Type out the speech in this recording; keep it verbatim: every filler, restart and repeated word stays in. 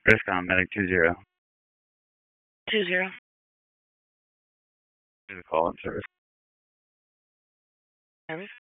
Riskon, medic two zero. Two zero. Call in service. Service.